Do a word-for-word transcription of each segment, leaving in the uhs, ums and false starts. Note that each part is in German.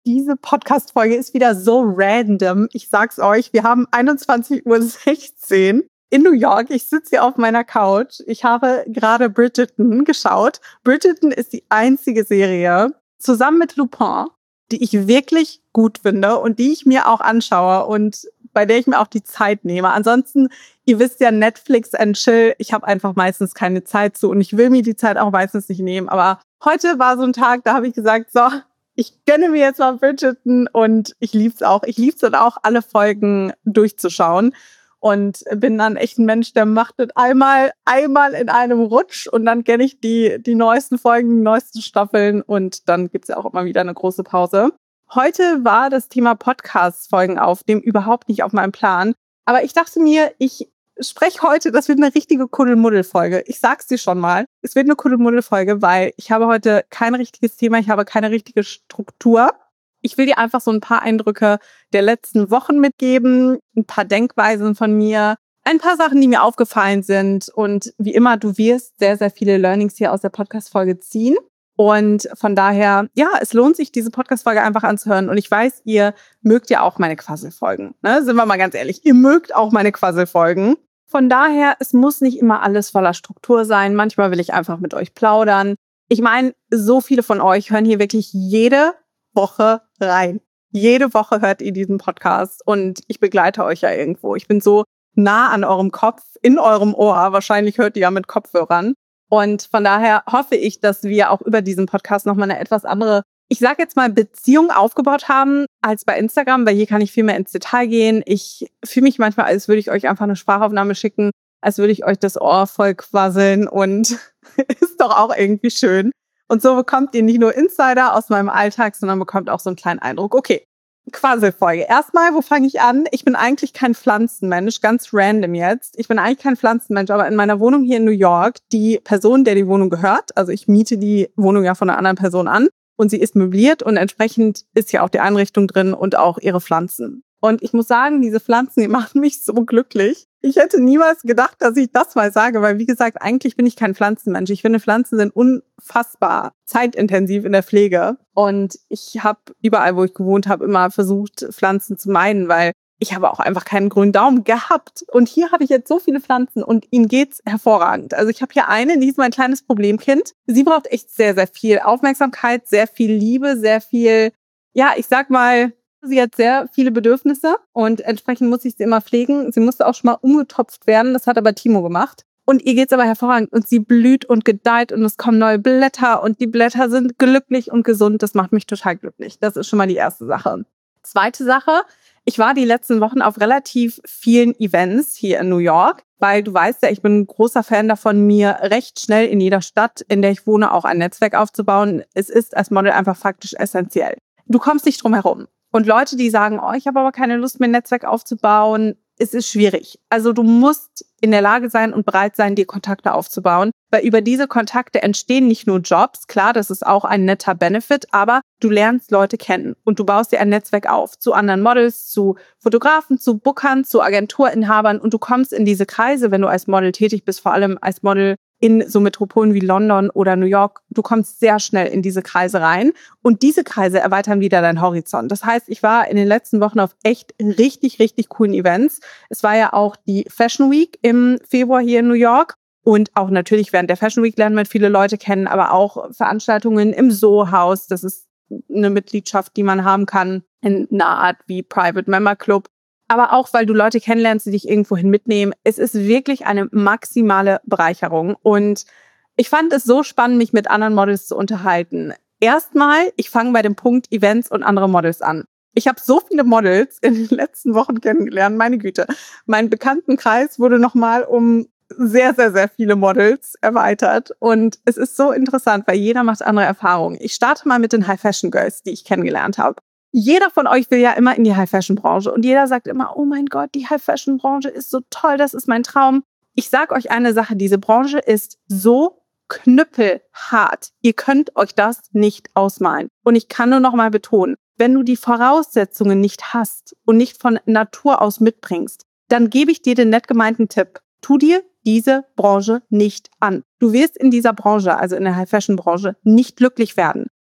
Diese Podcast-Folge ist wieder so random. Ich sag's euch, wir haben einundzwanzig Uhr sechzehn in New York. Ich sitze hier auf meiner Couch. Ich habe gerade Bridgerton geschaut. Bridgerton ist die einzige Serie, zusammen mit Lupin, die ich wirklich gut finde und die ich mir auch anschaue und bei der ich mir auch die Zeit nehme. Ansonsten, ihr wisst ja, Netflix and Chill, ich habe einfach meistens keine Zeit zu und ich will mir die Zeit auch meistens nicht nehmen. Aber heute war so ein Tag, da habe ich gesagt, so, ich gönne mir jetzt mal Bridgerton und ich lieb's auch. Ich lieb's dann auch, alle Folgen durchzuschauen und bin dann echt ein Mensch, der macht das einmal, einmal in einem Rutsch und dann kenne ich die, die neuesten Folgen, die neuesten Staffeln und dann gibt's ja auch immer wieder eine große Pause. Heute war das Thema Podcast-Folgen auf, dem überhaupt nicht auf meinem Plan. Aber ich dachte mir, ich spreche heute, das wird eine richtige Kuddelmuddel-Folge. Ich sag's dir schon mal, es wird eine Kuddelmuddel-Folge, weil ich habe heute kein richtiges Thema, ich habe keine richtige Struktur. Ich will dir einfach so ein paar Eindrücke der letzten Wochen mitgeben, ein paar Denkweisen von mir, ein paar Sachen, die mir aufgefallen sind. Und wie immer, du wirst sehr, sehr viele Learnings hier aus der Podcast-Folge ziehen. Und von daher, ja, es lohnt sich, diese Podcast-Folge einfach anzuhören. Und ich weiß, ihr mögt ja auch meine Quasselfolgen. Ne? Sind wir mal ganz ehrlich, ihr mögt auch meine Quasselfolgen. Von daher, es muss nicht immer alles voller Struktur sein. Manchmal will ich einfach mit euch plaudern. Ich meine, so viele von euch hören hier wirklich jede Woche rein. Jede Woche hört ihr diesen Podcast und ich begleite euch ja irgendwo. Ich bin so nah an eurem Kopf, in eurem Ohr. Wahrscheinlich hört ihr ja mit Kopfhörern. Und von daher hoffe ich, dass wir auch über diesen Podcast nochmal eine etwas andere, ich sage jetzt mal, Beziehung aufgebaut haben als bei Instagram, weil hier kann ich viel mehr ins Detail gehen. Ich fühle mich manchmal, als würde ich euch einfach eine Sprachaufnahme schicken, als würde ich euch das Ohr voll quasseln und ist doch auch irgendwie schön. Und so bekommt ihr nicht nur Insider aus meinem Alltag, sondern bekommt auch so einen kleinen Eindruck. Okay, Quasselfolge. Erstmal, wo fange ich an? Ich bin eigentlich kein Pflanzenmensch, ganz random jetzt. Ich bin eigentlich kein Pflanzenmensch, aber in meiner Wohnung hier in New York, die Person, der die Wohnung gehört, also ich miete die Wohnung ja von einer anderen Person an und sie ist möbliert und entsprechend ist ja auch die Einrichtung drin und auch ihre Pflanzen. Und ich muss sagen, diese Pflanzen, die machen mich so glücklich. Ich hätte niemals gedacht, dass ich das mal sage, weil wie gesagt, eigentlich bin ich kein Pflanzenmensch. Ich finde, Pflanzen sind unfassbar zeitintensiv in der Pflege. Und ich habe überall, wo ich gewohnt habe, immer versucht, Pflanzen zu meiden, weil ich habe auch einfach keinen grünen Daumen gehabt. Und hier habe ich jetzt so viele Pflanzen und ihnen geht's hervorragend. Also ich habe hier eine, die ist mein kleines Problemkind. Sie braucht echt sehr, sehr viel Aufmerksamkeit, sehr viel Liebe, sehr viel, ja, ich sag mal, sie hat sehr viele Bedürfnisse und entsprechend muss ich sie immer pflegen. Sie musste auch schon mal umgetopft werden, das hat aber Timo gemacht. Und ihr geht's aber hervorragend und sie blüht und gedeiht und es kommen neue Blätter und die Blätter sind glücklich und gesund. Das macht mich total glücklich. Das ist schon mal die erste Sache. Zweite Sache, ich war die letzten Wochen auf relativ vielen Events hier in New York, weil du weißt ja, ich bin ein großer Fan davon, mir recht schnell in jeder Stadt, in der ich wohne, auch ein Netzwerk aufzubauen. Es ist als Model einfach faktisch essentiell. Du kommst nicht drum herum. Und Leute, die sagen, oh, ich habe aber keine Lust mehr, ein Netzwerk aufzubauen, es ist schwierig. Also du musst in der Lage sein und bereit sein, dir Kontakte aufzubauen, weil über diese Kontakte entstehen nicht nur Jobs, klar, das ist auch ein netter Benefit, aber du lernst Leute kennen und du baust dir ein Netzwerk auf zu anderen Models, zu Fotografen, zu Bookern, zu Agenturinhabern und du kommst in diese Kreise, wenn du als Model tätig bist, vor allem als Model in so Metropolen wie London oder New York, du kommst sehr schnell in diese Kreise rein und diese Kreise erweitern wieder deinen Horizont. Das heißt, ich war in den letzten Wochen auf echt richtig, richtig coolen Events. Es war ja auch die Fashion Week im Februar hier in New York und auch natürlich während der Fashion Week lernen wir viele Leute kennen, aber auch Veranstaltungen im Soho-Haus. Das ist eine Mitgliedschaft, die man haben kann in einer Art wie Private Member Club. Aber auch, weil du Leute kennenlernst, die dich irgendwohin mitnehmen. Es ist wirklich eine maximale Bereicherung. Und ich fand es so spannend, mich mit anderen Models zu unterhalten. Erstmal, ich fange bei dem Punkt Events und andere Models an. Ich habe so viele Models in den letzten Wochen kennengelernt, meine Güte. Mein Bekanntenkreis wurde nochmal um sehr, sehr, sehr viele Models erweitert. Und es ist so interessant, weil jeder macht andere Erfahrungen. Ich starte mal mit den High-Fashion-Girls, die ich kennengelernt habe. Jeder von euch will ja immer in die High-Fashion-Branche und jeder sagt immer, oh mein Gott, die High-Fashion-Branche ist so toll, das ist mein Traum. Ich sage euch eine Sache, diese Branche ist so knüppelhart. Ihr könnt euch das nicht ausmalen. Und ich kann nur noch mal betonen, wenn du die Voraussetzungen nicht hast und nicht von Natur aus mitbringst, dann gebe ich dir den nett gemeinten Tipp. Tu dir diese Branche nicht an. Du wirst in dieser Branche, also in der High-Fashion-Branche, nicht glücklich werden.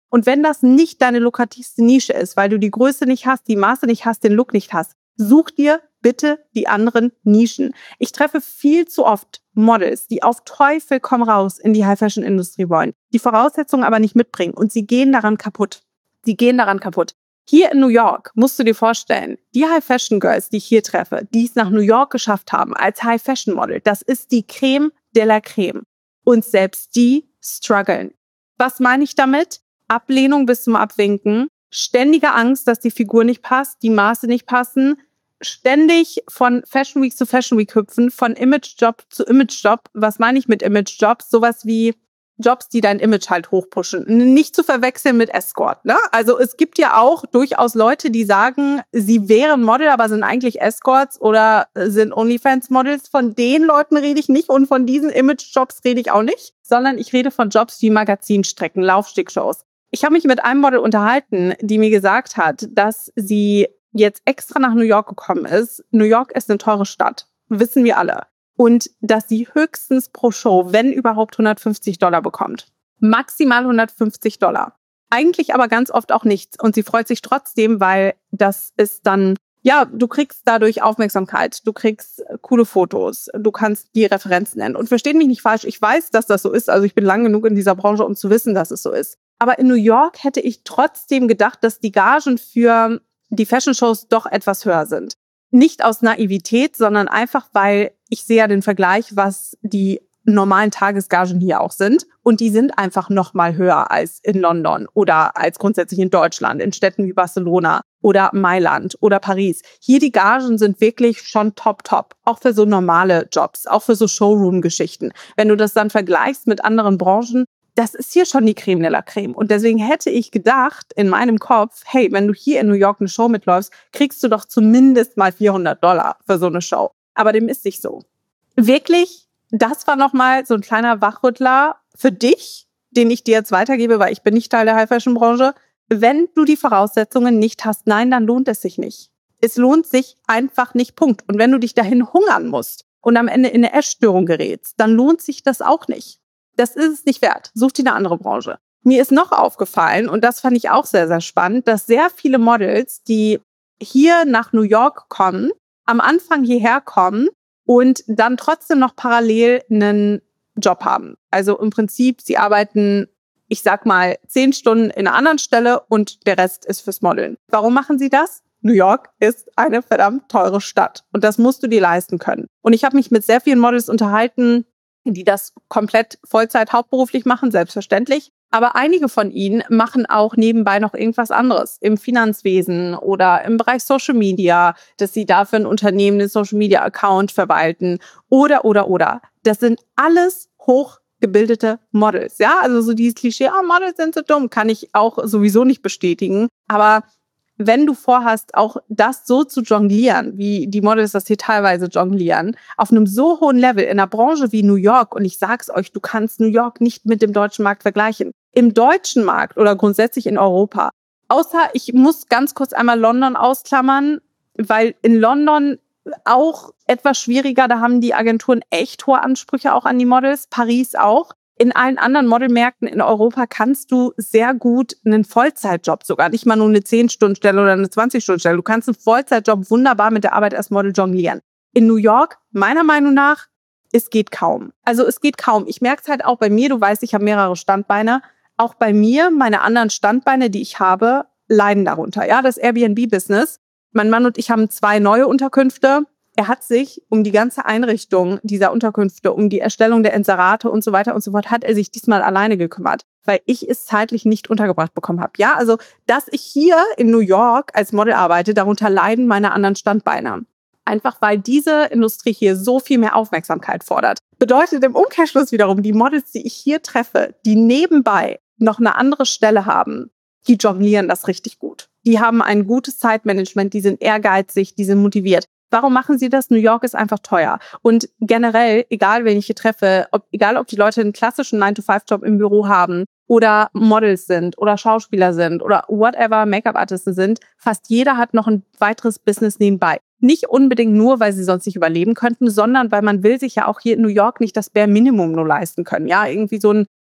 Und wenn das nicht deine lukrativste Nische ist, weil du die Größe nicht hast, die Maße nicht hast, den Look nicht hast, such dir bitte die anderen Nischen. Ich treffe viel zu oft Models, die auf Teufel komm raus in die High-Fashion-Industrie wollen, die Voraussetzungen aber nicht mitbringen und sie gehen daran kaputt. Sie gehen daran kaputt. Hier in New York musst du dir vorstellen, die High-Fashion-Girls, die ich hier treffe, die es nach New York geschafft haben als High-Fashion-Model, das ist die Creme de la Creme. Und selbst die strugglen. Was meine ich damit? Ablehnung bis zum Abwinken, ständige Angst, dass die Figur nicht passt, die Maße nicht passen, ständig von Fashion Week zu Fashion Week hüpfen, von Image-Job zu Image-Job. Was meine ich mit Image-Jobs? Sowas wie Jobs, die dein Image halt hochpushen. Nicht zu verwechseln mit Escort, ne? Also es gibt ja auch durchaus Leute, die sagen, sie wären Model, aber sind eigentlich Escorts oder sind OnlyFans-Models. Von den Leuten rede ich nicht und von diesen Image-Jobs rede ich auch nicht, sondern ich rede von Jobs wie Magazinstrecken, Laufstigshows. Ich habe mich mit einem Model unterhalten, die mir gesagt hat, dass sie jetzt extra nach New York gekommen ist. New York ist eine teure Stadt, wissen wir alle. Und dass sie höchstens pro Show, wenn überhaupt, hundertfünfzig Dollar bekommt. Maximal hundertfünfzig Dollar. Eigentlich aber ganz oft auch nichts. Und sie freut sich trotzdem, weil das ist dann, ja, du kriegst dadurch Aufmerksamkeit, du kriegst coole Fotos, du kannst die Referenzen nennen. Und versteht mich nicht falsch, ich weiß, dass das so ist. Also ich bin lang genug in dieser Branche, um zu wissen, dass es so ist. Aber in New York hätte ich trotzdem gedacht, dass die Gagen für die Fashion-Shows doch etwas höher sind. Nicht aus Naivität, sondern einfach, weil ich sehe ja den Vergleich, was die normalen Tagesgagen hier auch sind. Und die sind einfach noch mal höher als in London oder als grundsätzlich in Deutschland, in Städten wie Barcelona oder Mailand oder Paris. Hier die Gagen sind wirklich schon top, top. Auch für so normale Jobs, auch für so Showroom-Geschichten. Wenn du das dann vergleichst mit anderen Branchen, das ist hier schon die Creme de la Creme. Und deswegen hätte ich gedacht in meinem Kopf, hey, wenn du hier in New York eine Show mitläufst, kriegst du doch zumindest mal vierhundert Dollar für so eine Show. Aber dem ist nicht so. Wirklich, das war nochmal so ein kleiner Wachrüttler für dich, den ich dir jetzt weitergebe, weil ich bin nicht Teil der High-Fashion-Branche. Wenn du die Voraussetzungen nicht hast, nein, dann lohnt es sich nicht. Es lohnt sich einfach nicht, Punkt. Und wenn du dich dahin hungern musst und am Ende in eine Essstörung gerätst, dann lohnt sich das auch nicht. Das ist es nicht wert. Such dir eine andere Branche. Mir ist noch aufgefallen, und das fand ich auch sehr, sehr spannend, dass sehr viele Models, die hier nach New York kommen, am Anfang hierher kommen und dann trotzdem noch parallel einen Job haben. Also im Prinzip, sie arbeiten, ich sag mal, zehn Stunden in einer anderen Stelle und der Rest ist fürs Modeln. Warum machen sie das? New York ist eine verdammt teure Stadt und das musst du dir leisten können. Und ich habe mich mit sehr vielen Models unterhalten, die das komplett Vollzeit hauptberuflich machen, selbstverständlich. Aber einige von ihnen machen auch nebenbei noch irgendwas anderes im Finanzwesen oder im Bereich Social Media, dass sie dafür ein Unternehmen, einen Social Media Account verwalten oder, oder, oder. Das sind alles hochgebildete Models. Ja, also so dieses Klischee, ah, Models sind so dumm, kann ich auch sowieso nicht bestätigen. Aber wenn du vorhast, auch das so zu jonglieren, wie die Models das hier teilweise jonglieren, auf einem so hohen Level in einer Branche wie New York, und ich sag's euch, du kannst New York nicht mit dem deutschen Markt vergleichen. Im deutschen Markt oder grundsätzlich in Europa, außer ich muss ganz kurz einmal London ausklammern, weil in London auch etwas schwieriger, da haben die Agenturen echt hohe Ansprüche auch an die Models, Paris auch. In allen anderen Modelmärkten in Europa kannst du sehr gut einen Vollzeitjob, sogar nicht mal nur eine zehn-Stunden-Stelle oder eine zwanzig-Stunden-Stelle. Du kannst einen Vollzeitjob wunderbar mit der Arbeit als Model jonglieren. In New York, meiner Meinung nach, es geht kaum. Also es geht kaum. Ich merke es halt auch bei mir, du weißt, ich habe mehrere Standbeine. Auch bei mir, meine anderen Standbeine, die ich habe, leiden darunter. Ja, das Airbnb-Business. Mein Mann und ich haben zwei neue Unterkünfte. Er hat sich um die ganze Einrichtung dieser Unterkünfte, um die Erstellung der Inserate und so weiter und so fort, hat er sich diesmal alleine gekümmert, weil ich es zeitlich nicht untergebracht bekommen habe. Ja, also, dass ich hier in New York als Model arbeite, darunter leiden meine anderen Standbeine. Einfach weil diese Industrie hier so viel mehr Aufmerksamkeit fordert. Bedeutet im Umkehrschluss wiederum, die Models, die ich hier treffe, die nebenbei noch eine andere Stelle haben, die jonglieren das richtig gut. Die haben ein gutes Zeitmanagement, die sind ehrgeizig, die sind motiviert. Warum machen sie das? New York ist einfach teuer. Und generell, egal wen ich hier treffe, ob, egal ob die Leute einen klassischen nine to five Job im Büro haben oder Models sind oder Schauspieler sind oder whatever, Make-up-Artisten sind, fast jeder hat noch ein weiteres Business nebenbei. Nicht unbedingt nur, weil sie sonst nicht überleben könnten, sondern weil man will sich ja auch hier in New York nicht das Bare Minimum nur leisten können. Ja, irgendwie so ein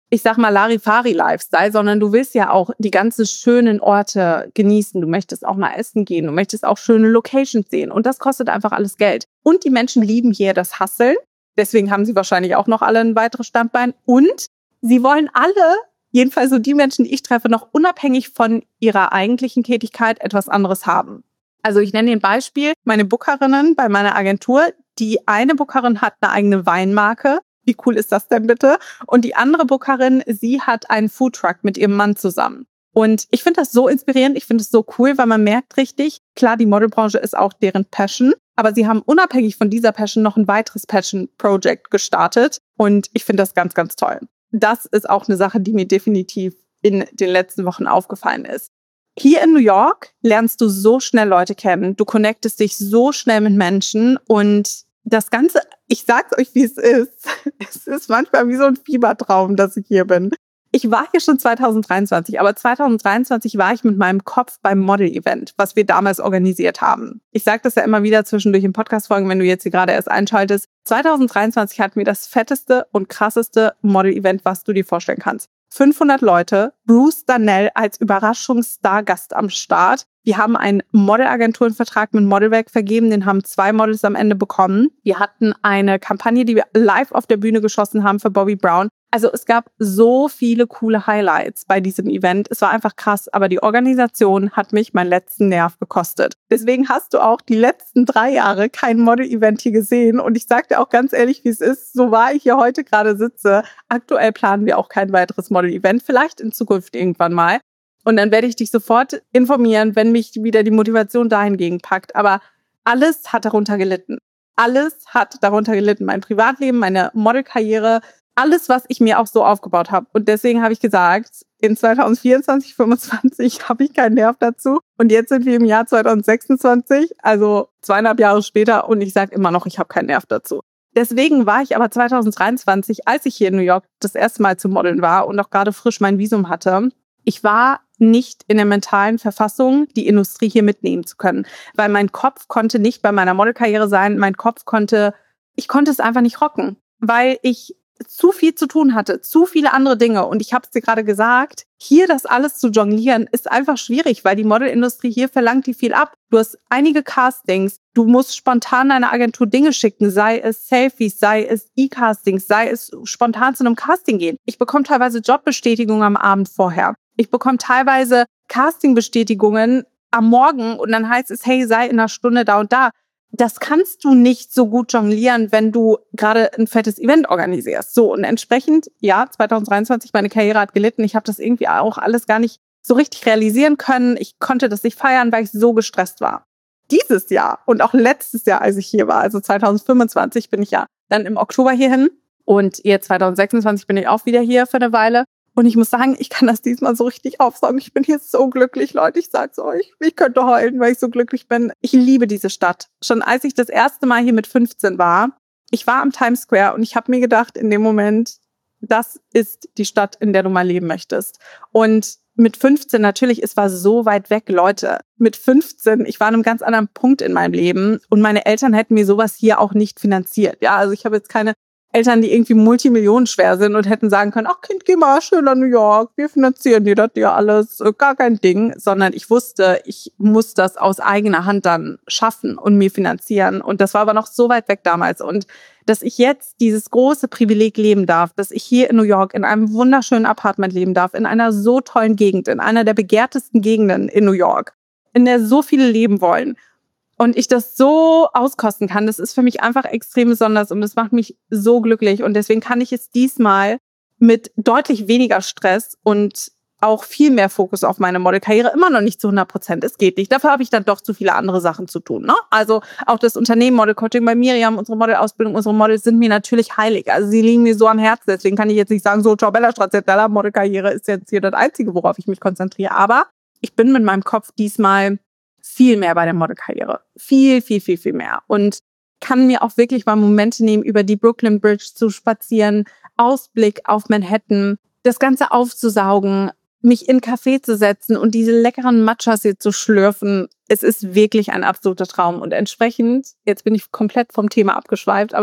ich sag mal, Larifari-Lifestyle, sondern du willst ja auch die ganzen schönen Orte genießen. Du möchtest auch mal essen gehen, du möchtest auch schöne Locations sehen und das kostet einfach alles Geld. Und die Menschen lieben hier das Husteln, deswegen haben sie wahrscheinlich auch noch alle ein weiteres Standbein und sie wollen alle, jedenfalls so die Menschen, die ich treffe, noch unabhängig von ihrer eigentlichen Tätigkeit etwas anderes haben. Also ich nenne dir ein Beispiel, meine Bookerinnen bei meiner Agentur, die eine Bookerin hat eine eigene Weinmarke. Wie cool ist das denn bitte? Und die andere Bookerin, sie hat einen Foodtruck mit ihrem Mann zusammen. Und ich finde das so inspirierend, ich finde es so cool, weil man merkt richtig, klar, die Modelbranche ist auch deren Passion, aber sie haben unabhängig von dieser Passion noch ein weiteres Passion-Project gestartet und ich finde das ganz, ganz toll. Das ist auch eine Sache, die mir definitiv in den letzten Wochen aufgefallen ist. Hier in New York lernst du so schnell Leute kennen, du connectest dich so schnell mit Menschen und das Ganze, ich sag's euch, wie es ist. Es ist manchmal wie so ein Fiebertraum, dass ich hier bin. Ich war hier schon zwanzig dreiundzwanzig, aber zwanzig dreiundzwanzig war ich mit meinem Kopf beim Model-Event, was wir damals organisiert haben. Ich sage das ja immer wieder zwischendurch in Podcast-Folgen, wenn du jetzt hier gerade erst einschaltest. zwanzig dreiundzwanzig hatten wir das fetteste und krasseste Model-Event, was du dir vorstellen kannst. fünfhundert Leute, Bruce Darnell als Überraschungsstargast am Start. Wir haben einen Modelagenturenvertrag mit Modelwerk vergeben, den haben zwei Models am Ende bekommen. Wir hatten eine Kampagne, die wir live auf der Bühne geschossen haben für Bobbi Brown. Also es gab so viele coole Highlights bei diesem Event. Es war einfach krass, aber die Organisation hat mich meinen letzten Nerv gekostet. Deswegen hast du auch die letzten drei Jahre kein Model-Event hier gesehen. Und ich sage dir auch ganz ehrlich, wie es ist, so wahr ich hier heute gerade sitze. Aktuell planen wir auch kein weiteres Model-Event, vielleicht in Zukunft irgendwann mal. Und dann werde ich dich sofort informieren, wenn mich wieder die Motivation dahingegen packt. Aber alles hat darunter gelitten. Alles hat darunter gelitten. Mein Privatleben, meine Modelkarriere, alles, was ich mir auch so aufgebaut habe. Und deswegen habe ich gesagt, in zwanzig vierundzwanzig, fünfundzwanzig habe ich keinen Nerv dazu. Und jetzt sind wir im Jahr zwanzig sechsundzwanzig, also zweieinhalb Jahre später. Und ich sage immer noch, ich habe keinen Nerv dazu. Deswegen war ich aber zwanzig dreiundzwanzig, als ich hier in New York das erste Mal zu modeln war und auch gerade frisch mein Visum hatte, ich war nicht in der mentalen Verfassung, die Industrie hier mitnehmen zu können. Weil mein Kopf konnte nicht bei meiner Modelkarriere sein. Mein Kopf konnte, ich konnte es einfach nicht rocken, weil ich zu viel zu tun hatte, zu viele andere Dinge. Und ich habe es dir gerade gesagt, hier das alles zu jonglieren, ist einfach schwierig, weil die Modelindustrie hier verlangt die viel ab. Du hast einige Castings, du musst spontan deiner Agentur Dinge schicken, sei es Selfies, sei es E-Castings, sei es spontan zu einem Casting gehen. Ich bekomme teilweise Jobbestätigungen am Abend vorher. Ich bekomme teilweise Castingbestätigungen am Morgen und dann heißt es, hey, sei in einer Stunde da und da. Das kannst du nicht so gut jonglieren, wenn du gerade ein fettes Event organisierst. So, und entsprechend, ja, zwanzig dreiundzwanzig, meine Karriere hat gelitten. Ich habe das irgendwie auch alles gar nicht so richtig realisieren können. Ich konnte das nicht feiern, weil ich so gestresst war. Dieses Jahr und auch letztes Jahr, als ich hier war, also zwanzig fünfundzwanzig, bin ich ja dann im Oktober hierhin. Und jetzt zwanzig sechsundzwanzig bin ich auch wieder hier für eine Weile. Und ich muss sagen, ich kann das diesmal so richtig aufsaugen. Ich bin hier so glücklich, Leute. Ich sag's euch. Ich könnte heulen, weil ich so glücklich bin. Ich liebe diese Stadt. Schon als ich das erste Mal hier mit fünfzehn war, ich war am Times Square und ich habe mir gedacht, in dem Moment, das ist die Stadt, in der du mal leben möchtest. Und mit fünfzehn natürlich, es war so weit weg, Leute. Mit fünfzehn, ich war an einem ganz anderen Punkt in meinem Leben und meine Eltern hätten mir sowas hier auch nicht finanziert. Ja, also ich habe jetzt keine Eltern, die irgendwie multimillionenschwer sind und hätten sagen können, ach Kind, geh mal schön nach New York, wir finanzieren dir das dir alles, gar kein Ding, sondern ich wusste, ich muss das aus eigener Hand dann schaffen und mir finanzieren und das war aber noch so weit weg damals und dass ich jetzt dieses große Privileg leben darf, dass ich hier in New York in einem wunderschönen Apartment leben darf, in einer so tollen Gegend, in einer der begehrtesten Gegenden in New York, in der so viele leben wollen. Und ich das so auskosten kann, das ist für mich einfach extrem besonders und das macht mich so glücklich. Und deswegen kann ich es diesmal mit deutlich weniger Stress und auch viel mehr Fokus auf meine Modelkarriere immer noch nicht zu hundert Prozent. Es geht nicht. Dafür habe ich dann doch zu viele andere Sachen zu tun. Ne? Also auch das Unternehmen Model Coaching bei Miriam, unsere Modelausbildung, unsere Models sind mir natürlich heilig. Also sie liegen mir so am Herzen. Deswegen kann ich jetzt nicht sagen, so, ciao Bella Stracciatella, Modelkarriere ist jetzt hier das Einzige, worauf ich mich konzentriere. Aber ich bin mit meinem Kopf diesmal viel mehr bei der Modelkarriere. Viel, viel, viel, viel mehr. Und kann mir auch wirklich mal Momente nehmen, über die Brooklyn Bridge zu spazieren, Ausblick auf Manhattan, das Ganze aufzusaugen, mich in einen Café zu setzen und diese leckeren Matchas hier zu schlürfen. Es ist wirklich ein absoluter Traum. Und entsprechend, jetzt bin ich komplett vom Thema abgeschweift, aber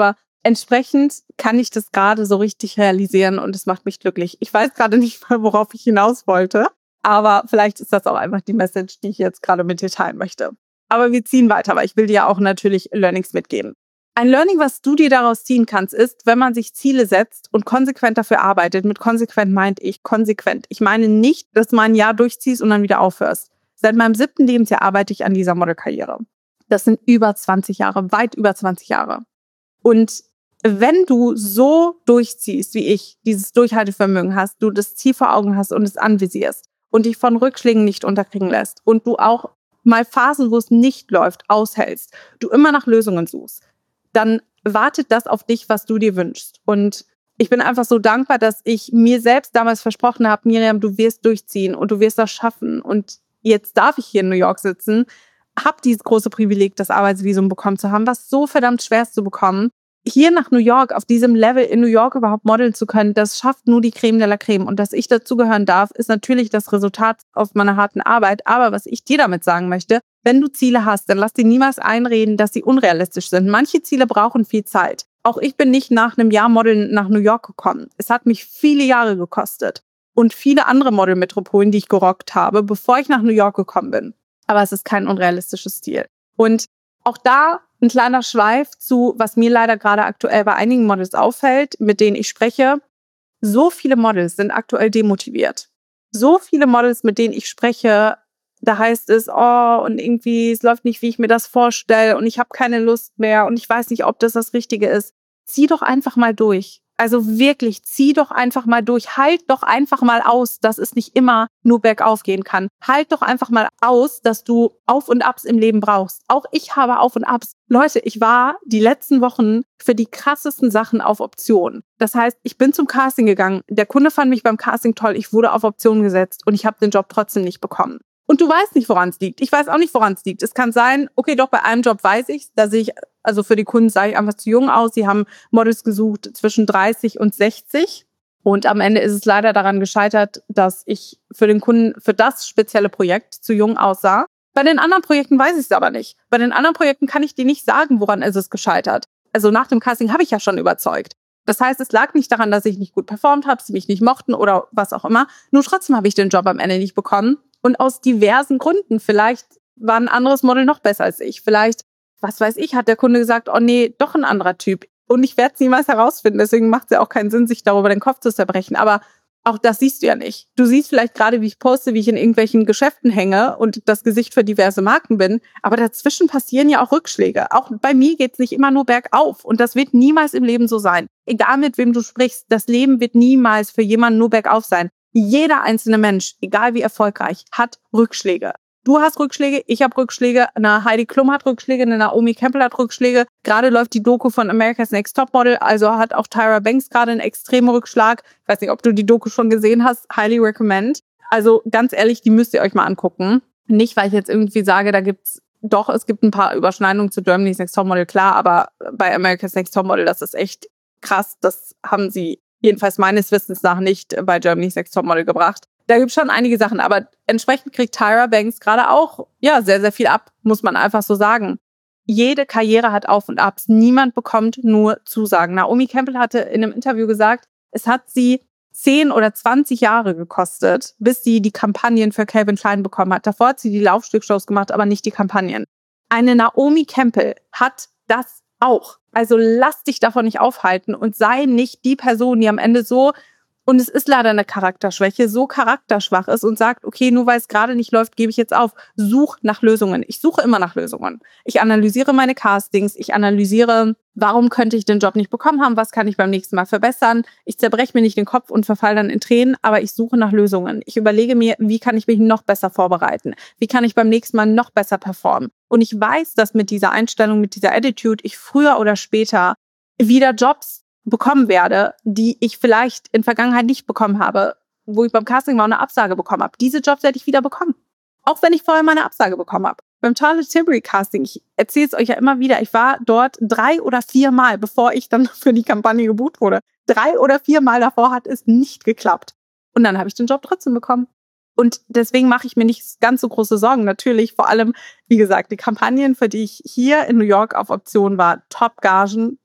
entsprechend kann ich das gerade so richtig realisieren und es macht mich glücklich. Ich weiß gerade nicht mal, worauf ich hinaus wollte, aber vielleicht ist das auch einfach die Message, die ich jetzt gerade mit dir teilen möchte. Aber wir ziehen weiter, weil ich will dir ja auch natürlich Learnings mitgeben. Ein Learning, was du dir daraus ziehen kannst, ist, wenn man sich Ziele setzt und konsequent dafür arbeitet. Mit konsequent meint ich konsequent. Ich meine nicht, dass du mal ein Jahr durchziehst und dann wieder aufhörst. Seit meinem siebten Lebensjahr arbeite ich an dieser Modelkarriere. Das sind über zwanzig Jahre, weit über zwanzig Jahre. Und wenn du so durchziehst wie ich, dieses Durchhaltevermögen hast, du das Ziel vor Augen hast und es anvisierst und dich von Rückschlägen nicht unterkriegen lässt und du auch mal Phasen, wo es nicht läuft, aushältst, du immer nach Lösungen suchst, dann wartet das auf dich, was du dir wünschst. Und ich bin einfach so dankbar, dass ich mir selbst damals versprochen habe, Miriam, du wirst durchziehen und du wirst das schaffen. Und jetzt darf ich hier in New York sitzen, habe dieses große Privileg, das Arbeitsvisum bekommen zu haben, was so verdammt schwer ist zu bekommen. Hier nach New York, auf diesem Level in New York überhaupt modeln zu können, das schafft nur die Creme de la Creme. Und dass ich dazugehören darf, ist natürlich das Resultat aus meiner harten Arbeit. Aber was ich dir damit sagen möchte, wenn du Ziele hast, dann lass dir niemals einreden, dass sie unrealistisch sind. Manche Ziele brauchen viel Zeit. Auch ich bin nicht nach einem Jahr Modeln nach New York gekommen. Es hat mich viele Jahre gekostet. Und viele andere Modelmetropolen, die ich gerockt habe, bevor ich nach New York gekommen bin. Aber es ist kein unrealistisches Ziel. Und auch da ein kleiner Schweif zu, was mir leider gerade aktuell bei einigen Models auffällt, mit denen ich spreche. So viele Models sind aktuell demotiviert. So viele Models, mit denen ich spreche, da heißt es, oh, und irgendwie, es läuft nicht, wie ich mir das vorstelle und ich habe keine Lust mehr und ich weiß nicht, ob das das Richtige ist. Zieh doch einfach mal durch. Also wirklich, zieh doch einfach mal durch. Halt doch einfach mal aus, dass es nicht immer nur bergauf gehen kann. Halt doch einfach mal aus, dass du Auf und Abs im Leben brauchst. Auch ich habe Auf und Abs. Leute, ich war die letzten Wochen für die krassesten Sachen auf Option. Das heißt, ich bin zum Casting gegangen. Der Kunde fand mich beim Casting toll. Ich wurde auf Option gesetzt und ich habe den Job trotzdem nicht bekommen. Und du weißt nicht, woran es liegt. Ich weiß auch nicht, woran es liegt. Es kann sein, okay, doch bei einem Job weiß ich, da sehe ich, also für die Kunden sah ich einfach zu jung aus. Sie haben Models gesucht zwischen dreißig und sechzig. Und am Ende ist es leider daran gescheitert, dass ich für den Kunden, für das spezielle Projekt zu jung aussah. Bei den anderen Projekten weiß ich es aber nicht. Bei den anderen Projekten kann ich dir nicht sagen, woran ist es gescheitert. Also nach dem Casting habe ich ja schon überzeugt. Das heißt, es lag nicht daran, dass ich nicht gut performt habe, sie mich nicht mochten oder was auch immer. Nur trotzdem habe ich den Job am Ende nicht bekommen. Und aus diversen Gründen. Vielleicht war ein anderes Model noch besser als ich. Vielleicht, was weiß ich, hat der Kunde gesagt, oh nee, doch ein anderer Typ. Und ich werde es niemals herausfinden. Deswegen macht es ja auch keinen Sinn, sich darüber den Kopf zu zerbrechen. Aber auch das siehst du ja nicht. Du siehst vielleicht gerade, wie ich poste, wie ich in irgendwelchen Geschäften hänge und das Gesicht für diverse Marken bin. Aber dazwischen passieren ja auch Rückschläge. Auch bei mir geht es nicht immer nur bergauf. Und das wird niemals im Leben so sein. Egal mit wem du sprichst, das Leben wird niemals für jemanden nur bergauf sein. Jeder einzelne Mensch, egal wie erfolgreich, hat Rückschläge. Du hast Rückschläge, ich habe Rückschläge, eine Heidi Klum hat Rückschläge, eine Naomi Campbell hat Rückschläge. Gerade läuft die Doku von America's Next Topmodel, also hat auch Tyra Banks gerade einen extremen Rückschlag. Ich weiß nicht, ob du die Doku schon gesehen hast, highly recommend. Also ganz ehrlich, die müsst ihr euch mal angucken. Nicht, weil ich jetzt irgendwie sage, da gibt's doch, es gibt ein paar Überschneidungen zu Germany's Next Topmodel, klar, aber bei America's Next Topmodel, das ist echt krass, das haben sie jedenfalls meines Wissens nach nicht bei Germany's Next Topmodel gebracht. Da gibt es schon einige Sachen, aber entsprechend kriegt Tyra Banks gerade auch ja sehr, sehr viel ab, muss man einfach so sagen. Jede Karriere hat Auf und Abs. Niemand bekommt nur Zusagen. Naomi Campbell hatte in einem Interview gesagt, es hat sie zehn oder zwanzig Jahre gekostet, bis sie die Kampagnen für Calvin Klein bekommen hat. Davor hat sie die Laufstückshows gemacht, aber nicht die Kampagnen. Eine Naomi Campbell hat das auch. Also lass dich davon nicht aufhalten und sei nicht die Person, die am Ende so, und es ist leider eine Charakterschwäche, so charakterschwach ist und sagt, okay, nur weil es gerade nicht läuft, gebe ich jetzt auf. Such nach Lösungen. Ich suche immer nach Lösungen. Ich analysiere meine Castings, ich analysiere, warum könnte ich den Job nicht bekommen haben, was kann ich beim nächsten Mal verbessern. Ich zerbreche mir nicht den Kopf und verfalle dann in Tränen, aber ich suche nach Lösungen. Ich überlege mir, wie kann ich mich noch besser vorbereiten? Wie kann ich beim nächsten Mal noch besser performen? Und ich weiß, dass mit dieser Einstellung, mit dieser Attitude ich früher oder später wieder Jobs bekommen werde, die ich vielleicht in Vergangenheit nicht bekommen habe, wo ich beim Casting mal eine Absage bekommen habe. Diese Jobs werde ich wieder bekommen. Auch wenn ich vorher mal eine Absage bekommen habe. Beim Charlotte Tilbury Casting, ich erzähle es euch ja immer wieder, ich war dort drei oder vier Mal, bevor ich dann für die Kampagne gebucht wurde. Drei oder vier Mal davor hat es nicht geklappt. Und dann habe ich den Job trotzdem bekommen. Und deswegen mache ich mir nicht ganz so große Sorgen. Natürlich, vor allem, wie gesagt, die Kampagnen, für die ich hier in New York auf Option war, Top-Gagen,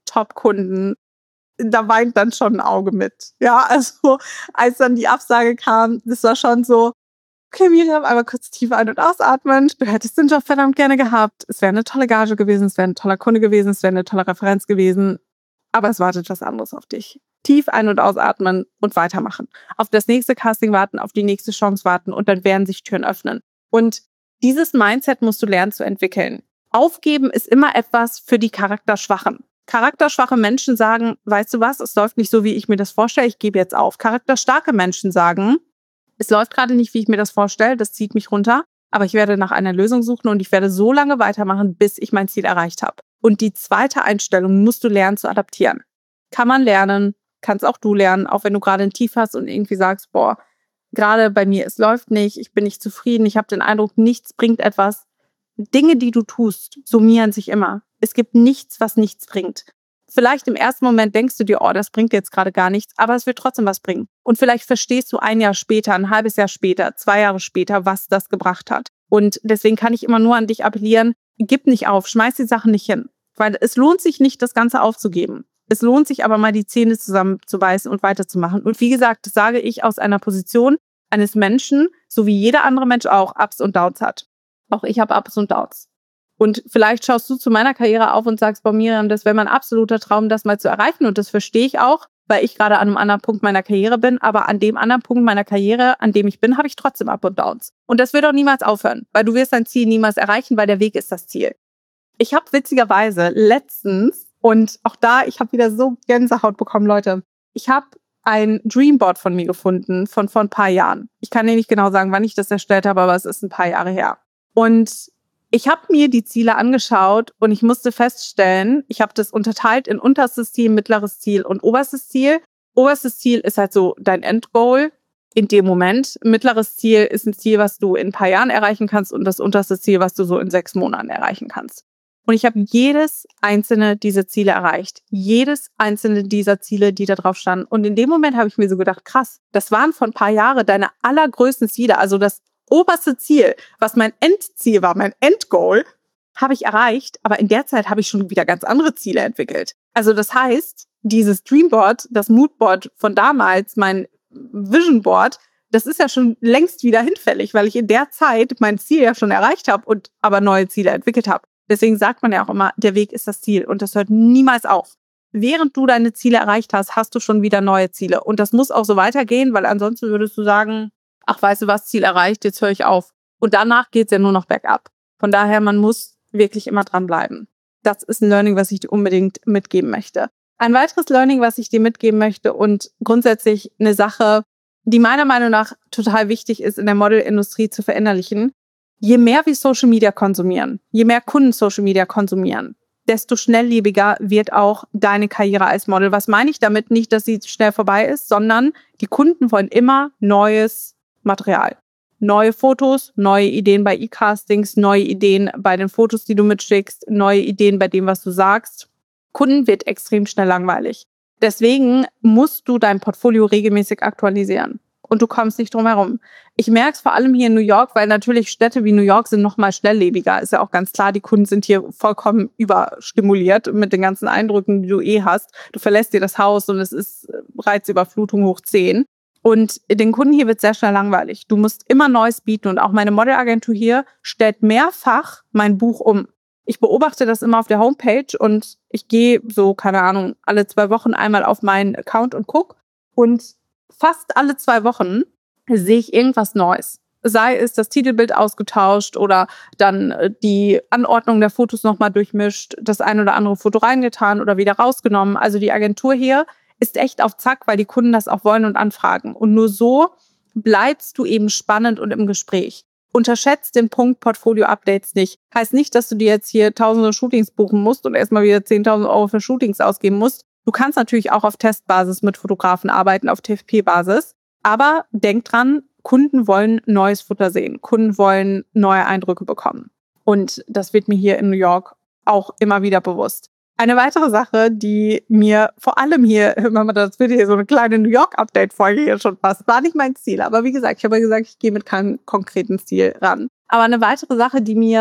Top-Kunden, da weint dann schon ein Auge mit. Ja, also als dann die Absage kam, das war schon so, okay, Miriam, einmal kurz tief ein- und ausatmen. Du hättest den Job verdammt gerne gehabt. Es wäre eine tolle Gage gewesen, es wäre ein toller Kunde gewesen, es wäre eine tolle Referenz gewesen. Aber es wartet was anderes auf dich. Tief ein- und ausatmen und weitermachen. Auf das nächste Casting warten, auf die nächste Chance warten und dann werden sich Türen öffnen. Und dieses Mindset musst du lernen zu entwickeln. Aufgeben ist immer etwas für die Charakterschwachen. Charakterschwache Menschen sagen, weißt du was, es läuft nicht so, wie ich mir das vorstelle, ich gebe jetzt auf. Charakterstarke Menschen sagen, es läuft gerade nicht, wie ich mir das vorstelle, das zieht mich runter, aber ich werde nach einer Lösung suchen und ich werde so lange weitermachen, bis ich mein Ziel erreicht habe. Und die zweite Einstellung musst du lernen zu adaptieren. Kann man lernen, kannst auch du lernen, auch wenn du gerade ein Tief hast und irgendwie sagst, boah, gerade bei mir, es läuft nicht, ich bin nicht zufrieden, ich habe den Eindruck, nichts bringt etwas. Dinge, die du tust, summieren sich immer. Es gibt nichts, was nichts bringt. Vielleicht im ersten Moment denkst du dir, oh, das bringt jetzt gerade gar nichts, aber es wird trotzdem was bringen. Und vielleicht verstehst du ein Jahr später, ein halbes Jahr später, zwei Jahre später, was das gebracht hat. Und deswegen kann ich immer nur an dich appellieren, gib nicht auf, schmeiß die Sachen nicht hin. Weil es lohnt sich nicht, das Ganze aufzugeben. Es lohnt sich aber mal, die Zähne zusammenzubeißen und weiterzumachen. Und wie gesagt, das sage ich aus einer Position eines Menschen, so wie jeder andere Mensch auch Ups und Downs hat. Auch ich habe Ups und Downs. Und vielleicht schaust du zu meiner Karriere auf und sagst, bei Miriam, das wäre mein absoluter Traum, das mal zu erreichen. Und das verstehe ich auch, weil ich gerade an einem anderen Punkt meiner Karriere bin. Aber an dem anderen Punkt meiner Karriere, an dem ich bin, habe ich trotzdem Up und Downs. Und das wird auch niemals aufhören, weil du wirst dein Ziel niemals erreichen, weil der Weg ist das Ziel. Ich habe witzigerweise letztens, und auch da, ich habe wieder so Gänsehaut bekommen, Leute. Ich habe ein Dreamboard von mir gefunden, von vor ein paar Jahren. Ich kann dir nicht genau sagen, wann ich das erstellt habe, aber es ist ein paar Jahre her. Und ich habe mir die Ziele angeschaut und ich musste feststellen, ich habe das unterteilt in unterstes Ziel, mittleres Ziel und oberstes Ziel. Oberstes Ziel ist halt so dein Endgoal in dem Moment. Mittleres Ziel ist ein Ziel, was du in ein paar Jahren erreichen kannst und das unterste Ziel, was du so in sechs Monaten erreichen kannst. Und ich habe jedes einzelne dieser Ziele erreicht. Jedes einzelne dieser Ziele, die da drauf standen. Und in dem Moment habe ich mir so gedacht, krass, das waren vor ein paar Jahren deine allergrößten Ziele. Also das oberste Ziel, was mein Endziel war, mein Endgoal, habe ich erreicht. Aber in der Zeit habe ich schon wieder ganz andere Ziele entwickelt. Also das heißt, dieses Dreamboard, das Moodboard von damals, mein Vision Board, das ist ja schon längst wieder hinfällig, weil ich in der Zeit mein Ziel ja schon erreicht habe und aber neue Ziele entwickelt habe. Deswegen sagt man ja auch immer, der Weg ist das Ziel und das hört niemals auf. Während du deine Ziele erreicht hast, hast du schon wieder neue Ziele. Und das muss auch so weitergehen, weil ansonsten würdest du sagen, ach, weißt du was, Ziel erreicht, jetzt höre ich auf. Und danach geht's ja nur noch bergab. Von daher, man muss wirklich immer dranbleiben. Das ist ein Learning, was ich dir unbedingt mitgeben möchte. Ein weiteres Learning, was ich dir mitgeben möchte und grundsätzlich eine Sache, die meiner Meinung nach total wichtig ist, in der Modelindustrie zu verinnerlichen. Je mehr wir Social Media konsumieren, je mehr Kunden Social Media konsumieren, desto schnelllebiger wird auch deine Karriere als Model. Was meine ich damit? Nicht, dass sie schnell vorbei ist, sondern die Kunden wollen immer neues Material. Neue Fotos, neue Ideen bei E-Castings, neue Ideen bei den Fotos, die du mitschickst, neue Ideen bei dem, was du sagst. Kunden wird extrem schnell langweilig. Deswegen musst du dein Portfolio regelmäßig aktualisieren. Und du kommst nicht drum herum. Ich merke es vor allem hier in New York, weil natürlich Städte wie New York sind noch mal schnelllebiger. Ist ja auch ganz klar, die Kunden sind hier vollkommen überstimuliert mit den ganzen Eindrücken, die du eh hast. Du verlässt dir das Haus und es ist Reizüberflutung hoch zehn. Und den Kunden hier wird sehr schnell langweilig. Du musst immer Neues bieten. Und auch meine Modelagentur hier stellt mehrfach mein Buch um. Ich beobachte das immer auf der Homepage und ich gehe so, keine Ahnung, alle zwei Wochen einmal auf meinen Account und gucke. Und fast alle zwei Wochen sehe ich irgendwas Neues. Sei es das Titelbild ausgetauscht oder dann die Anordnung der Fotos nochmal durchmischt, das ein oder andere Foto reingetan oder wieder rausgenommen. Also die Agentur hier ist echt auf Zack, weil die Kunden das auch wollen und anfragen. Und nur so bleibst du eben spannend und im Gespräch. Unterschätzt den Punkt Portfolio-Updates nicht. Heißt nicht, dass du dir jetzt hier tausende Shootings buchen musst und erstmal wieder zehntausend Euro für Shootings ausgeben musst. Du kannst natürlich auch auf Testbasis mit Fotografen arbeiten, auf T F P-Basis. Aber denk dran, Kunden wollen neues Futter sehen. Kunden wollen neue Eindrücke bekommen. Und das wird mir hier in New York auch immer wieder bewusst. Eine weitere Sache, die mir vor allem hier, das wird hier so eine kleine New York-Update-Folge hier schon fast, war nicht mein Ziel. Aber wie gesagt, ich habe ja gesagt, ich gehe mit keinem konkreten Ziel ran. Aber eine weitere Sache, die mir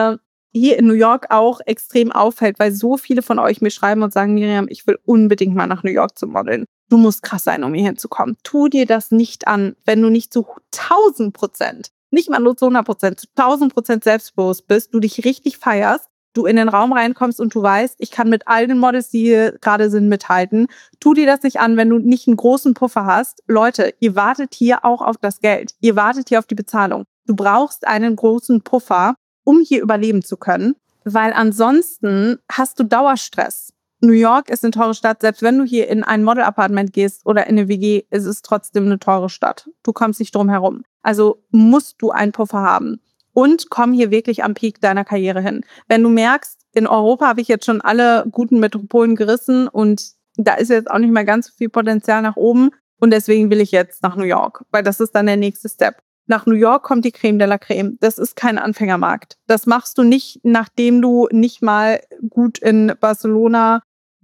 hier in New York auch extrem auffällt, weil so viele von euch mir schreiben und sagen, Miriam, ich will unbedingt mal nach New York zu modeln. Du musst krass sein, um hier hinzukommen. Tu dir das nicht an, wenn du nicht zu tausend Prozent, nicht mal nur zu hundert Prozent, zu tausend Prozent selbstbewusst bist, du dich richtig feierst, du in den Raum reinkommst und du weißt, ich kann mit all den Models, die hier gerade sind, mithalten. Tu dir das nicht an, wenn du nicht einen großen Puffer hast. Leute, ihr wartet hier auch auf das Geld. Ihr wartet hier auf die Bezahlung. Du brauchst einen großen Puffer, um hier überleben zu können, weil ansonsten hast du Dauerstress. New York ist eine teure Stadt. Selbst wenn du hier in ein Model-Apartment gehst oder in eine W G, ist es trotzdem eine teure Stadt. Du kommst nicht drum herum. Also musst du einen Puffer haben. Und komm hier wirklich am Peak deiner Karriere hin. Wenn du merkst, in Europa habe ich jetzt schon alle guten Metropolen gerissen und da ist jetzt auch nicht mehr ganz so viel Potenzial nach oben und deswegen will ich jetzt nach New York, weil das ist dann der nächste Step. Nach New York kommt die Creme de la Creme. Das ist kein Anfängermarkt. Das machst du nicht, nachdem du nicht mal gut in Barcelona,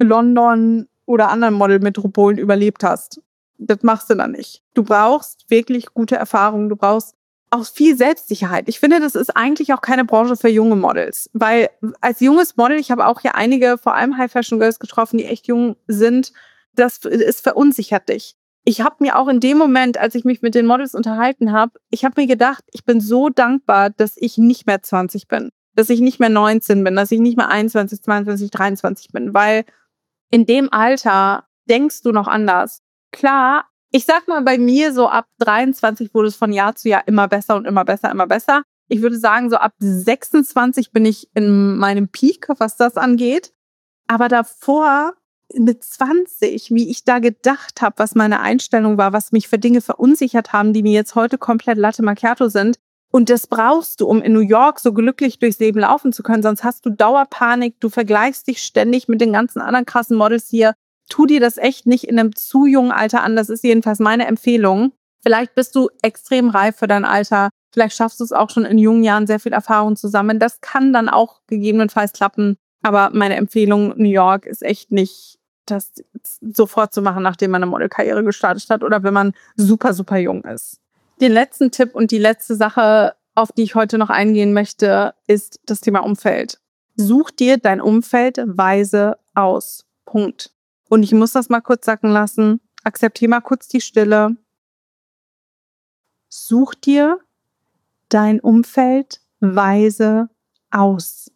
London oder anderen Model-Metropolen überlebt hast. Das machst du dann nicht. Du brauchst wirklich gute Erfahrungen. Du brauchst auch viel Selbstsicherheit. Ich finde, das ist eigentlich auch keine Branche für junge Models, weil als junges Model, ich habe auch hier einige, vor allem High-Fashion-Girls getroffen, die echt jung sind, das es verunsichert dich. Ich habe mir auch in dem Moment, als ich mich mit den Models unterhalten habe, ich habe mir gedacht, ich bin so dankbar, dass ich nicht mehr zwanzig bin, dass ich nicht mehr neunzehn bin, dass ich nicht mehr einundzwanzig, zweiundzwanzig, dreiundzwanzig bin, weil in dem Alter denkst du noch anders. Klar, ich sag mal, bei mir so ab dreiundzwanzig wurde es von Jahr zu Jahr immer besser und immer besser, immer besser. Ich würde sagen, so ab sechsundzwanzig bin ich in meinem Peak, was das angeht. Aber davor mit zwanzig, wie ich da gedacht habe, was meine Einstellung war, was mich für Dinge verunsichert haben, die mir jetzt heute komplett Latte Macchiato sind. Und das brauchst du, um in New York so glücklich durchs Leben laufen zu können. Sonst hast du Dauerpanik, du vergleichst dich ständig mit den ganzen anderen krassen Models hier. Tu dir das echt nicht in einem zu jungen Alter an. Das ist jedenfalls meine Empfehlung. Vielleicht bist du extrem reif für dein Alter. Vielleicht schaffst du es auch schon in jungen Jahren, sehr viel Erfahrung zu sammeln. Das kann dann auch gegebenenfalls klappen. Aber meine Empfehlung, New York, ist echt nicht, das sofort zu machen, nachdem man eine Modelkarriere gestartet hat oder wenn man super, super jung ist. Den letzten Tipp und die letzte Sache, auf die ich heute noch eingehen möchte, ist das Thema Umfeld. Such dir dein Umfeld weise aus. Punkt. Und ich muss das mal kurz sacken lassen. Akzeptiere mal kurz die Stille. Such dir dein Umfeld weise aus.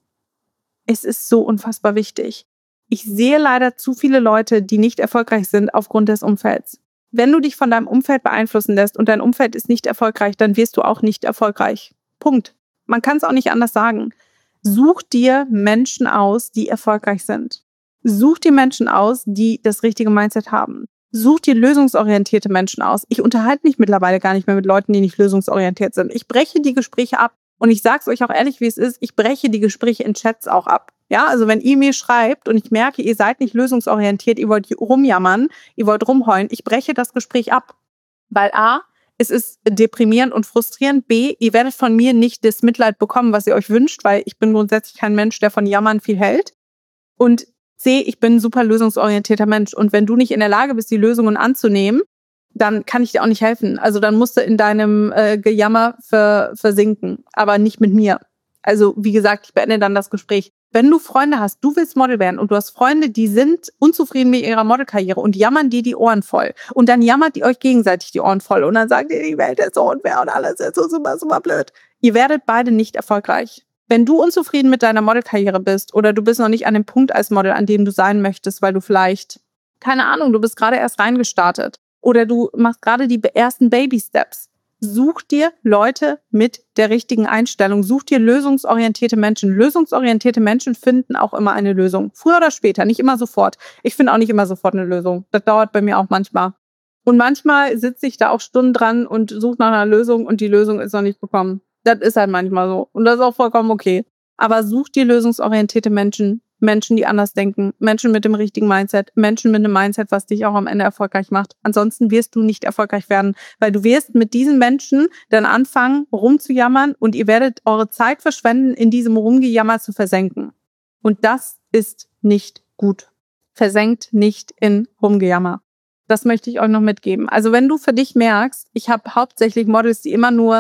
Es ist so unfassbar wichtig. Ich sehe leider zu viele Leute, die nicht erfolgreich sind aufgrund des Umfelds. Wenn du dich von deinem Umfeld beeinflussen lässt und dein Umfeld ist nicht erfolgreich, dann wirst du auch nicht erfolgreich. Punkt. Man kann es auch nicht anders sagen. Such dir Menschen aus, die erfolgreich sind. Such dir Menschen aus, die das richtige Mindset haben. Such dir lösungsorientierte Menschen aus. Ich unterhalte mich mittlerweile gar nicht mehr mit Leuten, die nicht lösungsorientiert sind. Ich breche die Gespräche ab. Und ich sage es euch auch ehrlich, wie es ist, ich breche die Gespräche in Chats auch ab. Ja, also wenn ihr mir schreibt und ich merke, ihr seid nicht lösungsorientiert, ihr wollt rumjammern, ihr wollt rumheulen, ich breche das Gespräch ab. Weil A, es ist deprimierend und frustrierend. B, ihr werdet von mir nicht das Mitleid bekommen, was ihr euch wünscht, weil ich bin grundsätzlich kein Mensch, der von Jammern viel hält. Und C, ich bin ein super lösungsorientierter Mensch. Und wenn du nicht in der Lage bist, die Lösungen anzunehmen, dann kann ich dir auch nicht helfen. Also dann musst du in deinem äh, Gejammer ver- versinken, aber nicht mit mir. Also wie gesagt, ich beende dann das Gespräch. Wenn du Freunde hast, du willst Model werden und du hast Freunde, die sind unzufrieden mit ihrer Modelkarriere und jammern dir die Ohren voll. Und dann jammert ihr euch gegenseitig die Ohren voll und dann sagt ihr, die Welt ist so unfair und alles ist so super, super blöd. Ihr werdet beide nicht erfolgreich. Wenn du unzufrieden mit deiner Modelkarriere bist oder du bist noch nicht an dem Punkt als Model, an dem du sein möchtest, weil du vielleicht, keine Ahnung, du bist gerade erst reingestartet oder du machst gerade die ersten Baby-Steps, such dir Leute mit der richtigen Einstellung. Such dir lösungsorientierte Menschen. Lösungsorientierte Menschen finden auch immer eine Lösung. Früher oder später, nicht immer sofort. Ich finde auch nicht immer sofort eine Lösung. Das dauert bei mir auch manchmal. Und manchmal sitze ich da auch Stunden dran und suche nach einer Lösung und die Lösung ist noch nicht bekommen. Das ist halt manchmal so. Und das ist auch vollkommen okay. Aber such dir lösungsorientierte Menschen. Menschen, die anders denken, Menschen mit dem richtigen Mindset, Menschen mit einem Mindset, was dich auch am Ende erfolgreich macht. Ansonsten wirst du nicht erfolgreich werden, weil du wirst mit diesen Menschen dann anfangen, rumzujammern und ihr werdet eure Zeit verschwenden, in diesem Rumgejammer zu versenken. Und das ist nicht gut. Versenkt nicht in Rumgejammer. Das möchte ich euch noch mitgeben. Also wenn du für dich merkst, ich habe hauptsächlich Models, die immer nur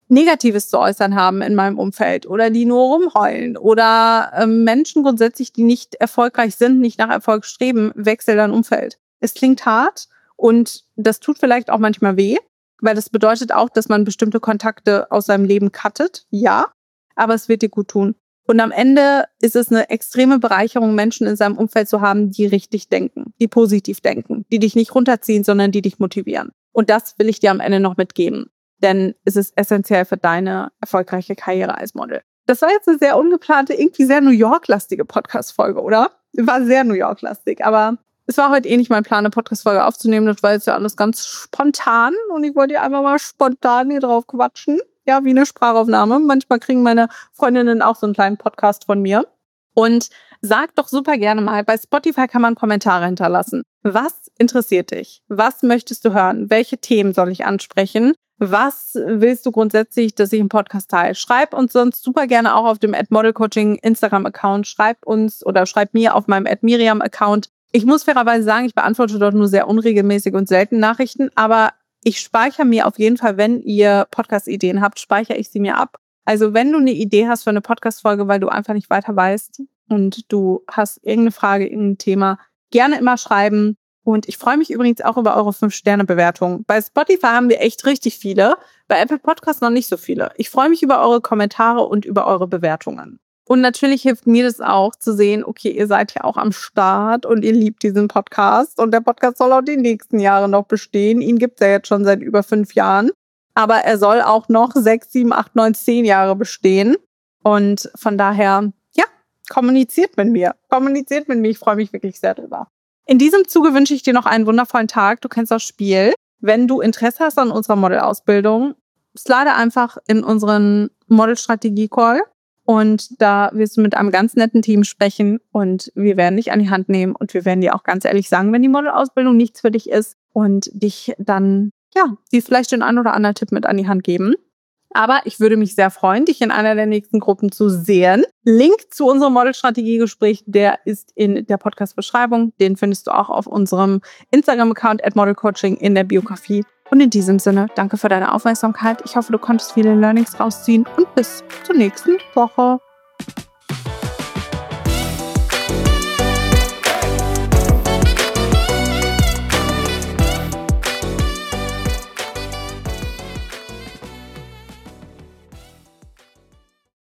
Negatives zu äußern haben in meinem Umfeld oder die nur rumheulen oder ähm, Menschen grundsätzlich, die nicht erfolgreich sind, nicht nach Erfolg streben, wechsel dein Umfeld. Es klingt hart und das tut vielleicht auch manchmal weh, weil das bedeutet auch, dass man bestimmte Kontakte aus seinem Leben cuttet, ja, aber es wird dir gut tun. Und am Ende ist es eine extreme Bereicherung, Menschen in seinem Umfeld zu haben, die richtig denken, die positiv denken, die dich nicht runterziehen, sondern die dich motivieren. Und das will ich dir am Ende noch mitgeben. Denn es ist essentiell für deine erfolgreiche Karriere als Model. Das war jetzt eine sehr ungeplante, irgendwie sehr New York-lastige Podcast-Folge, oder? War sehr New York-lastig, aber es war heute eh nicht mein Plan, eine Podcast-Folge aufzunehmen. Das war jetzt ja alles ganz spontan und ich wollte einfach mal spontan hier drauf quatschen. Ja, wie eine Sprachaufnahme. Manchmal kriegen meine Freundinnen auch so einen kleinen Podcast von mir. Und sag doch super gerne mal, bei Spotify kann man Kommentare hinterlassen. Was interessiert dich? Was möchtest du hören? Welche Themen soll ich ansprechen? Was willst du grundsätzlich, dass ich im Podcast teile? Schreib uns sonst super gerne auch auf dem at modelcoaching Instagram-Account. Schreib uns oder schreib mir auf meinem at miriam-Account. Ich muss fairerweise sagen, ich beantworte dort nur sehr unregelmäßig und selten Nachrichten, aber ich speichere mir auf jeden Fall, wenn ihr Podcast-Ideen habt, speichere ich sie mir ab. Also wenn du eine Idee hast für eine Podcast-Folge, weil du einfach nicht weiter weißt und du hast irgendeine Frage, irgendein Thema, gerne immer schreiben. Und ich freue mich übrigens auch über eure fünf Sterne Bewertungen. Bei Spotify haben wir echt richtig viele, bei Apple Podcasts noch nicht so viele. Ich freue mich über eure Kommentare und über eure Bewertungen. Und natürlich hilft mir das auch zu sehen, okay, ihr seid ja auch am Start und ihr liebt diesen Podcast. Und der Podcast soll auch die nächsten Jahre noch bestehen. Ihn gibt es ja jetzt schon seit über fünf Jahren. Aber er soll auch noch sechs, sieben, acht, neun, zehn Jahre bestehen. Und von daher, ja, kommuniziert mit mir. Kommuniziert mit mir. Ich freue mich wirklich sehr drüber. In diesem Zuge wünsche ich dir noch einen wundervollen Tag. Du kennst das Spiel. Wenn du Interesse hast an unserer Modelausbildung, slide einfach in unseren Modelstrategie-Call. Und da wirst du mit einem ganz netten Team sprechen und wir werden dich an die Hand nehmen und wir werden dir auch ganz ehrlich sagen, wenn die Modelausbildung nichts für dich ist und dich dann, ja, dir vielleicht den einen oder anderen Tipp mit an die Hand geben. Aber ich würde mich sehr freuen, dich in einer der nächsten Gruppen zu sehen. Link zu unserem Modelstrategiegespräch, der ist in der Podcast-Beschreibung. Den findest du auch auf unserem Instagram-Account at modelcoaching in der Biografie. Und in diesem Sinne, danke für deine Aufmerksamkeit. Ich hoffe, du konntest viele Learnings rausziehen und bis zur nächsten Woche.